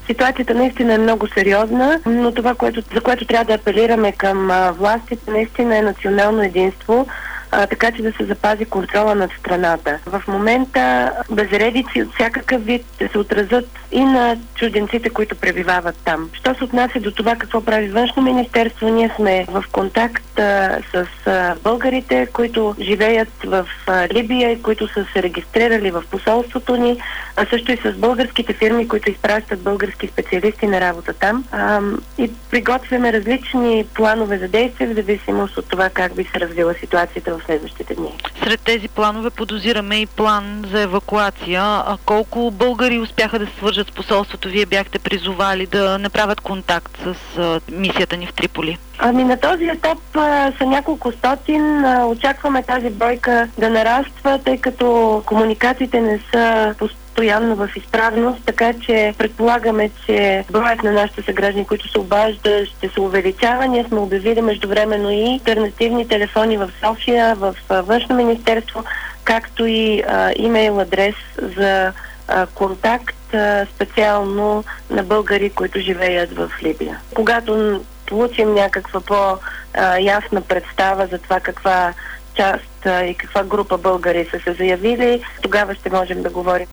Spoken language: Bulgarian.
Ситуацията наистина е много сериозна, но това, за което трябва да апелираме към властите, наистина е национално единство, така че да се запази контрола над страната. В момента безредици от всякакъв вид се отразят и на чужденците, които пребивават там. Що се отнася до това какво прави Външно министерство, ние сме в контакт с българите, които живеят в Либия и които са се регистрирали в посолството ни, а също и с българските фирми, които изпращат български специалисти на работа там. И приготвяме различни планове за действие в зависимост от това как би се развила ситуацията в следващите дни. Сред тези планове подозираме и план за евакуация. А колко българи успяха да се свържат с посолството? Вие бяхте призовали да направят контакт с мисията ни в Триполи. На този етап са няколко стотин. Очакваме тази бройка да нараства, тъй като комуникациите не са постоянно в изправност, така че предполагаме, че броят на нашите съграждани, които се обаждат, ще се увеличава. Ние сме обявили междувременно и алтернативни телефони в София, в Външно министерство, както и имейл адрес за контакт специално на българи, които живеят в Либия. Когато получим някаква по-ясна представа за това каква част и каква група българи са се заявили, тогава ще можем да говорим.